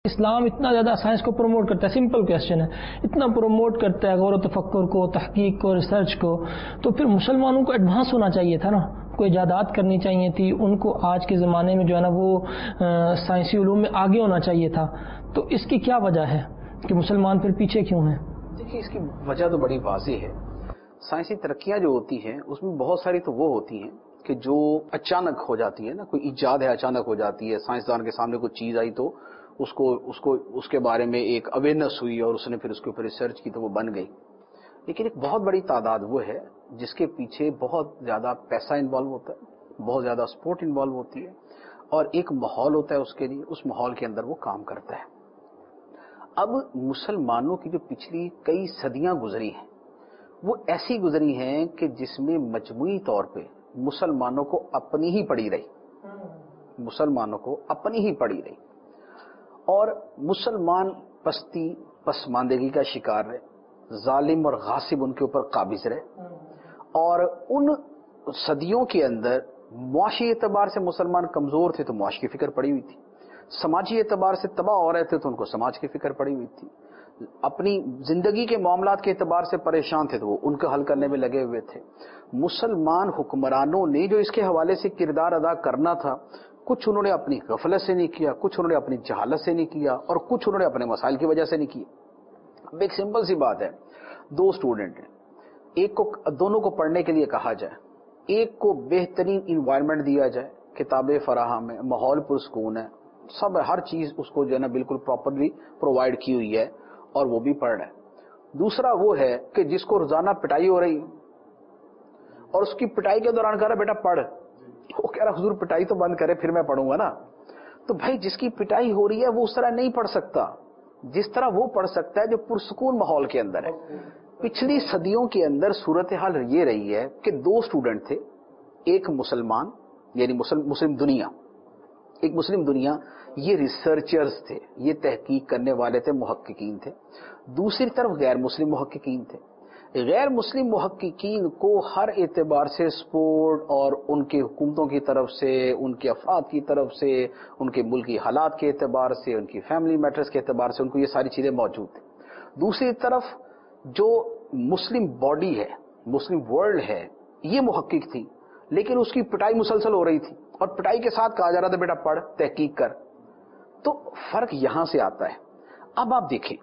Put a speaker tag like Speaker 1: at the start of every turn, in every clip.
Speaker 1: اسلام اتنا زیادہ سائنس کو پروموٹ کرتا ہے، سمپل کویسچن ہے، اتنا پروموٹ کرتا ہے غور و تفکر کو، تحقیق کو، ریسرچ کو، تو پھر مسلمانوں کو ایڈوانس ہونا چاہیے تھا نا، کوئی ایجادات کرنی چاہیے تھی ان کو، آج کے زمانے میں جو ہے نا وہ سائنسی علوم میں آگے ہونا چاہیے تھا. تو اس کی کیا وجہ ہے کہ مسلمان پھر پیچھے کیوں ہیں؟
Speaker 2: دیکھیے اس کی وجہ تو بڑی واضح ہے. سائنسی ترقیاں جو ہوتی ہیں اس میں بہت ساری تو وہ ہوتی ہیں کہ جو اچانک ہو جاتی ہے نا، کوئی ایجاد ہے اچانک ہو جاتی ہے، سائنسدان کے سامنے کوئی چیز آئی تو اس کے بارے میں ایک اویئرنیس ہوئی اور اس نے پھر اس کے اوپر ریسرچ کی تو وہ بن گئی. لیکن ایک بہت بڑی تعداد وہ ہے جس کے پیچھے بہت زیادہ پیسہ انوالو ہوتا ہے، بہت زیادہ سپورٹ انوالو ہوتی ہے، اور ایک ماحول ہوتا ہے اس کے لیے، اس ماحول کے اندر وہ کام کرتا ہے. اب مسلمانوں کی جو پچھلی کئی صدیاں گزری ہیں وہ ایسی گزری ہیں کہ جس میں مجموعی طور پہ مسلمانوں کو اپنی ہی پڑی رہی، مسلمانوں کو اپنی ہی پڑی رہی، اور مسلمان پستی پسماندگی کا شکار رہے، ظالم اور غاصب ان کے اوپر قابض رہے، اور ان صدیوں کے اندر معاشی اعتبار سے مسلمان کمزور تھے تو معاش کی فکر پڑی ہوئی تھی، سماجی اعتبار سے تباہ ہو رہے تھے تو ان کو سماج کی فکر پڑی ہوئی تھی، اپنی زندگی کے معاملات کے اعتبار سے پریشان تھے تو وہ ان کا حل کرنے میں لگے ہوئے تھے. مسلمان حکمرانوں نے جو اس کے حوالے سے کردار ادا کرنا تھا، کچھ انہوں نے اپنی غفلت سے نہیں کیا، کچھ انہوں نے اپنی جہالت سے نہیں کیا، اور کچھ انہوں نے اپنے مسائل کی وجہ سے نہیں کیا. اب ایک سمپل سی بات ہے، دو اسٹوڈنٹ ہیں، ایک کو دونوں کو پڑھنے کے لیے کہا جائے، ایک کو بہترین انوائرمنٹ دیا جائے، کتابیں فراہم ہے، ماحول پرسکون ہے، سب ہر چیز اس کو جو ہے نا بالکل پراپرلی پرووائڈ کی ہوئی ہے اور وہ بھی پڑھ رہا ہے. دوسرا وہ ہے کہ جس کو روزانہ پٹائی ہو رہی اور اس کی پٹائی کے دوران کہہ رہا بیٹا پڑھ، وہ کہہ رہا حضور پٹائی تو بند کرے پھر میں پڑھوں گا نا. تو بھائی جس کی پٹائی ہو رہی ہے وہ اس طرح نہیں پڑھ سکتا جس طرح وہ پڑھ سکتا ہے جو پرسکون ماحول کے اندر ہے. پچھلی صدیوں کے اندر صورتحال یہ رہی ہے کہ دو اسٹوڈنٹ تھے، ایک مسلمان یعنی مسلم دنیا، ایک مسلم دنیا، یہ ریسرچرز تھے، یہ تحقیق کرنے والے تھے، محققین تھے. دوسری طرف غیر مسلم محققین تھے. غیر مسلم محققین کو ہر اعتبار سے سپورٹ اور ان کے حکومتوں کی طرف سے، ان کے افراد کی طرف سے، ان کے ملکی حالات کے اعتبار سے، ان کی فیملی میٹرز کے اعتبار سے ان کو یہ ساری چیزیں موجود تھیں. دوسری طرف جو مسلم باڈی ہے، مسلم ورلڈ ہے، یہ محقق تھی لیکن اس کی پٹائی مسلسل ہو رہی تھی اور پٹائی کے ساتھ کہا جا رہا تھا بیٹا پڑھ، تحقیق کر. تو فرق یہاں سے آتا ہے. اب آپ دیکھیں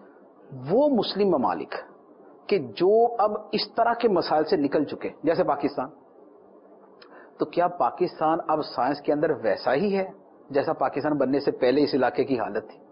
Speaker 2: وہ مسلم ممالک کہ جو اب اس طرح کے مسائل سے نکل چکے جیسے پاکستان، تو کیا پاکستان اب سائنس کے اندر ویسا ہی ہے جیسا پاکستان بننے سے پہلے اس علاقے کی حالت تھی؟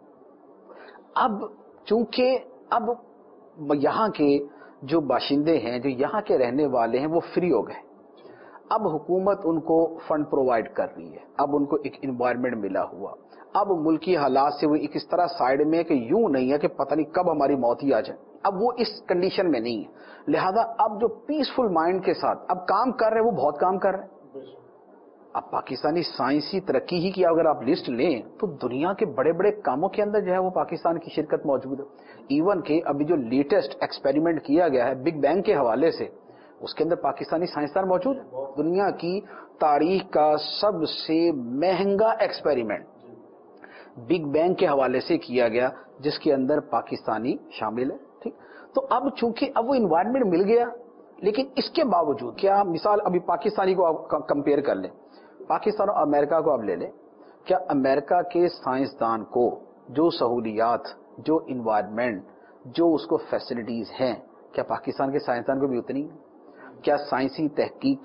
Speaker 2: اب چونکہ اب یہاں کے جو باشندے ہیں، جو یہاں کے رہنے والے ہیں، وہ فری ہو گئے. اب حکومت ان کو فنڈ پرووائڈ کر رہی ہے، اب ان کو ایک انوائرمنٹ ملا ہوا، اب ملکی حالات سے وہ ایک اس طرح سائیڈ میں کہ یوں نہیں ہے کہ پتہ نہیں کب ہماری موت ہی آ جائے. اب وہ اس کنڈیشن میں نہیں ہے، لہذا اب جو پیسفل مائنڈ کے ساتھ اب کام کر رہے ہیں وہ بہت کام کر رہے ہیں. اب پاکستانی سائنسی ترقی ہی کی اگر آپ لسٹ لیں تو دنیا کے بڑے بڑے کاموں کے اندر جو ہے وہ پاکستان کی شرکت موجود ہے. ایون کہ ابھی جو لیٹسٹ ایکسپیریمنٹ کیا گیا ہے بگ بینگ کے حوالے سے، اس کے اندر پاکستانی سائنسدان موجود ہے. دنیا کی تاریخ کا سب سے مہنگا ایکسپیریمنٹ بگ بینگ کے حوالے سے کیا گیا جس کے اندر پاکستانی شامل ہے. ٹھیک، تو اب چونکہ اب وہ انوائرمنٹ مل گیا، لیکن اس کے باوجود کیا مثال ابھی پاکستانی کو آپ کمپیئر کر لیں، پاکستان اور امریکہ کو آپ لے لیں، کیا امریکہ کے سائنسدان کو جو سہولیات، جو انوائرمنٹ، جو اس کو فیسلٹیز ہیں، کیا پاکستان کے سائنسدان کو بھی اتنی؟ کیا سائنسی تحقیق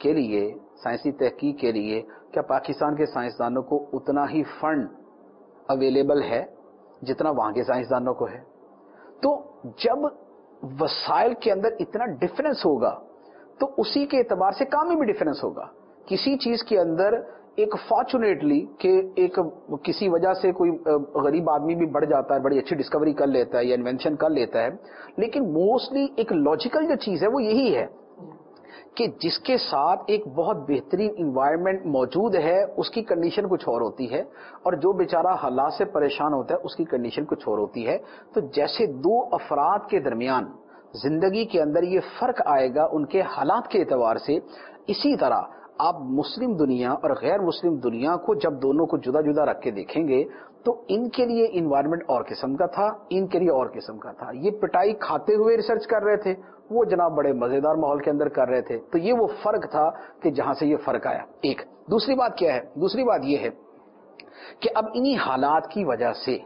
Speaker 2: کے لیے کیا پاکستان کے سائنسدانوں کو اتنا ہی فنڈ اویلیبل ہے جتنا وہاں کے سائنسدانوں کو ہے؟ تو جب وسائل کے اندر اتنا ڈفرنس ہوگا تو اسی کے اعتبار سے کام میں بھی ڈفرنس ہوگا. کسی چیز کے اندر ایک فارچونیٹلی کہ ایک کسی وجہ سے کوئی غریب آدمی بھی بڑھ جاتا ہے، بڑی اچھی ڈسکوری کر لیتا ہے یا انوینشن کر لیتا ہے، لیکن موسٹلی ایک لاجیکل جو چیز ہے وہ یہی ہے کہ جس کے ساتھ ایک بہت بہترین انوائرمنٹ موجود ہے اس کی کنڈیشن کچھ اور ہوتی ہے، اور جو بیچارہ حالات سے پریشان ہوتا ہے اس کی کنڈیشن کچھ اور ہوتی ہے. تو جیسے دو افراد کے درمیان زندگی کے اندر یہ فرق آئے گا ان کے حالات کے اعتبار سے، اسی طرح آپ مسلم دنیا اور غیر مسلم دنیا کو جب دونوں کو جدا جدا رکھ کے دیکھیں گے تو ان کے لیے انوائرمنٹ اور قسم کا تھا، ان کے لیے اور قسم کا تھا. یہ پٹائی کھاتے ہوئے ریسرچ کر رہے تھے، وہ جناب بڑے مزیدار ماحول کے اندر کر رہے تھے. تو یہ وہ فرق تھا کہ جہاں سے یہ فرق آیا. ایک دوسری بات کیا ہے؟ دوسری بات یہ ہے کہ اب انہی حالات کی وجہ سے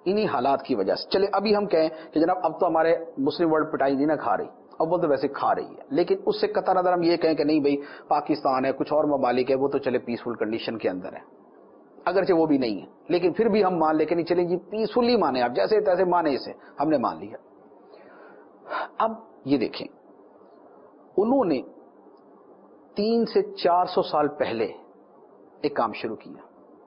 Speaker 2: چلے ابھی ہم کہیں کہ جناب اب تو ہمارے مسلم ورلڈ پٹائی نہیں نہ کھا رہی، اب وہ تو ویسے کھا رہی ہے، لیکن اس سے قطع نظر ہم یہ کہیں کہ نہیں بھائی پاکستان ہے، کچھ اور ممالک ہے، وہ تو چلے پیسفل کنڈیشن کے اندر ہے، اگرچہ وہ بھی نہیں ہے، لیکن پھر بھی ہم مان لے کہ نہیں چلیں جی پیسفلی مانے، آپ جیسے تیسے مانے، اسے ہم نے مان لیا. اب یہ دیکھیں انہوں نے 300 سے 400 سال پہلے ایک کام شروع کیا،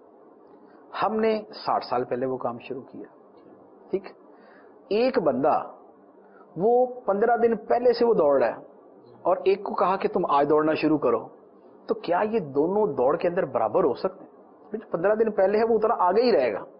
Speaker 2: ہم نے 60 سال پہلے وہ کام شروع کیا. ٹھیک، ایک بندہ وہ 15 دن پہلے سے وہ دوڑ رہا ہے اور ایک کو کہا کہ تم آج دوڑنا شروع کرو، تو کیا یہ دونوں دوڑ کے اندر برابر ہو سکتے ہیں؟ 15 دن پہلے ہے وہ اتنا آگے ہی رہے گا،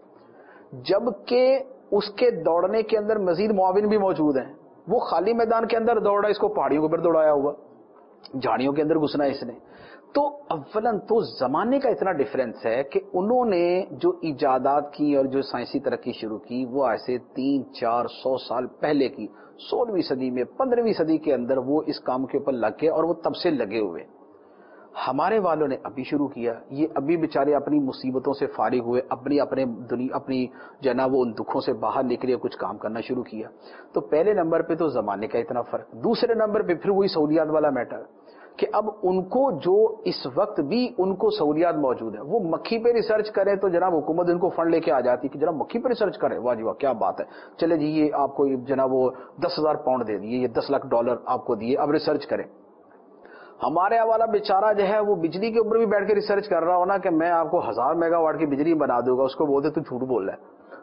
Speaker 2: جبکہ اس کے دوڑنے کے اندر مزید معاون بھی موجود ہیں. وہ خالی میدان کے اندر دوڑا، اس کو پہاڑیوں کے اوپر دوڑایا ہوا، جھاڑیوں کے اندر گھسنا اس نے. تو اولاً تو زمانے کا اتنا ڈفرینس ہے کہ انہوں نے جو ایجادات کی اور جو سائنسی ترقی شروع کی وہ ایسے 300-400 سال پہلے کی، 16ویں صدی میں 15ویں صدی کے اندر وہ اس کام کے اوپر لگ گئے اور وہ تب سے لگے ہوئے. ہمارے والوں نے ابھی شروع کیا، یہ ابھی بیچارے اپنی مصیبتوں سے فارغ ہوئے، اپنی جو ہے نا وہ ان دکھوں سے باہر نکلے، کچھ کام کرنا شروع کیا. تو پہلے نمبر پہ تو زمانے کا اتنا فرق، دوسرے نمبر پہ پھر وہی سہولیات والا میٹر کہ اب ان کو جو اس وقت بھی ان کو سہولیات موجود ہے، وہ مکھی پہ ریسرچ کریں تو جناب حکومت ان کو فنڈ لے کے آ جاتی کہ جناب مکھی پہ ریسرچ کریں، واہ جی واہ کیا بات ہے، چلے جی یہ آپ کو جناب وہ 10,000 پاؤنڈ دے دیے، یہ 10 لاکھ ڈالر آپ کو دیے، اب ریسرچ کریں. ہمارے والا بیچارہ جو ہے وہ بجلی کے اوپر بھی بیٹھ کے ریسرچ کر رہا ہونا کہ میں آپ کو 1000 میگا واٹ کی بجلی بنا دوں گا، اس کو بولتے تو جھوٹ بول رہا ہے.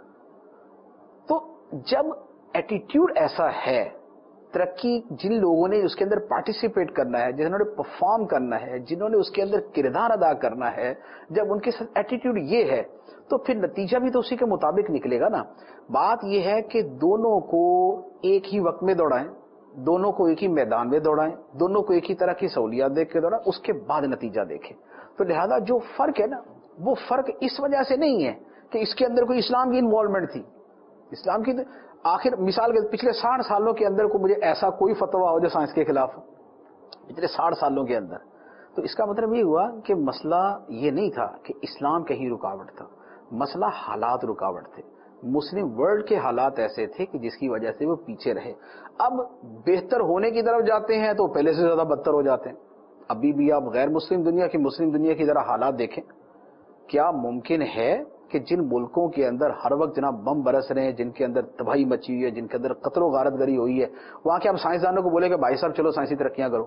Speaker 2: تو جب ایٹیٹیوڈ ایسا ہے، ترقی جن لوگوں نے اس کے اندر پارٹیسپیٹ کرنا ہے، جنہوں نے پرفارم کرنا ہے، جنہوں نے اس کے اندر کردار ادا کرنا ہے، جب ان کے ساتھ ایٹیٹیوڈ یہ ہے تو پھر نتیجہ بھی تو اسی کے مطابق نکلے گا نا. بات یہ ہے کہ دونوں کو ایک ہی وقت میں دوڑائیں، دونوں کو ایک ہی میدان میں دوڑائیں، دونوں کو ایک ہی طرح کی سہولیات دیکھ کے دوڑائیں، اس کے بعد نتیجہ دیکھیں. تو لہذا جو فرق ہے نا وہ فرق اس وجہ سے نہیں ہے کہ اس کے اندر کوئی اسلام کی انوالومنٹ تھی. اسلام کی آخر مثال کے پچھلے 60 سالوں کے اندر کو مجھے ایسا کوئی فتویٰ ہو جو سائنس کے خلاف ہو، پچھلے 60 سالوں کے اندر، تو اس کا مطلب یہ ہوا کہ مسئلہ یہ نہیں تھا کہ اسلام کہیں رکاوٹ تھا، مسئلہ حالات رکاوٹ تھے. مسلم ورلڈ کے حالات ایسے تھے کہ جس کی وجہ سے وہ پیچھے رہے. اب بہتر ہونے کی طرف جاتے ہیں تو پہلے سے زیادہ بدتر ہو جاتے ہیں. ابھی بھی آپ غیر مسلم دنیا کی مسلم دنیا کی ذرا حالات دیکھیں. کیا ممکن ہے کہ جن ملکوں کے اندر ہر وقت جناب بم برس رہے ہیں، جن کے اندر تباہی مچی ہوئی ہے، جن کے اندر قتل و غارت گری ہوئی ہے، وہاں کے آپ سائنسدانوں کو بولے کہ بھائی صاحب چلو سائنسی ترقیاں کرو،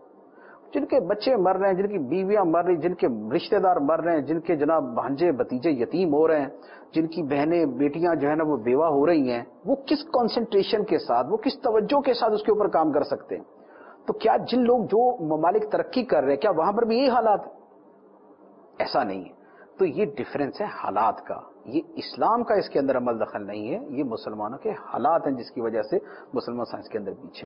Speaker 2: جن کے بچے مر رہے ہیں، جن کی بیویاں مر رہی ہیں، جن کے رشتہ دار مر رہے ہیں، جن کے جناب بھانجے بھتیجے یتیم ہو رہے ہیں، جن کی بہنیں بیٹیاں جو ہے نا وہ بیوہ ہو رہی ہیں، وہ کس کنسنٹریشن کے ساتھ، وہ کس توجہ کے ساتھ اس کے اوپر کام کر سکتے ہیں؟ تو کیا جن لوگ جو ممالک ترقی کر رہے ہیں کیا وہاں پر بھی یہی حالات؟ ایسا نہیں ہے. تو یہ ڈفرینس ہے حالات کا، یہ اسلام کا اس کے اندر عمل دخل نہیں ہے، یہ مسلمانوں کے حالات ہیں جس کی وجہ سے مسلمان سائنس کے اندر پیچھے